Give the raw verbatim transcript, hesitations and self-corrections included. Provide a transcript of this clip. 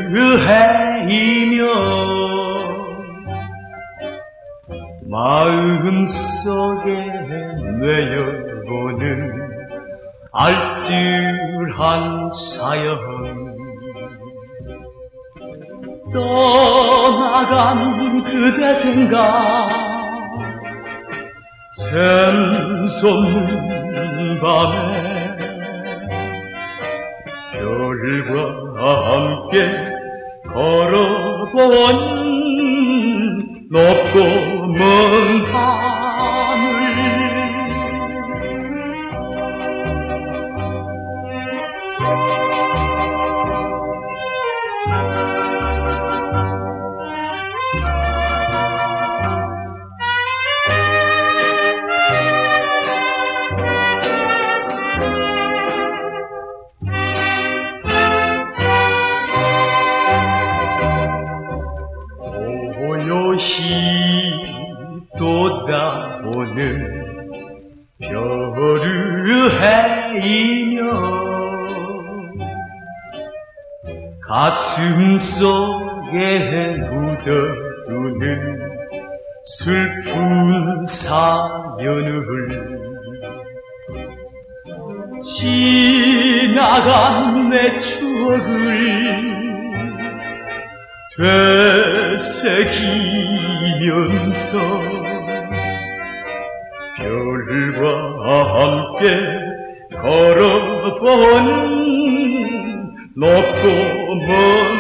해이며 마음속에 뇌어보는 알뜰한 사연 떠나간 그대 생각 샘솟는 밤에 별과 함께 걸어본 높고 먼 하늘 고요히 돋아오는 별을 해이며 가슴 속에 묻어두는 슬픈 사연을 지나간 내 추억을 되새기면서 별과 함께 걸어보는 높고 먼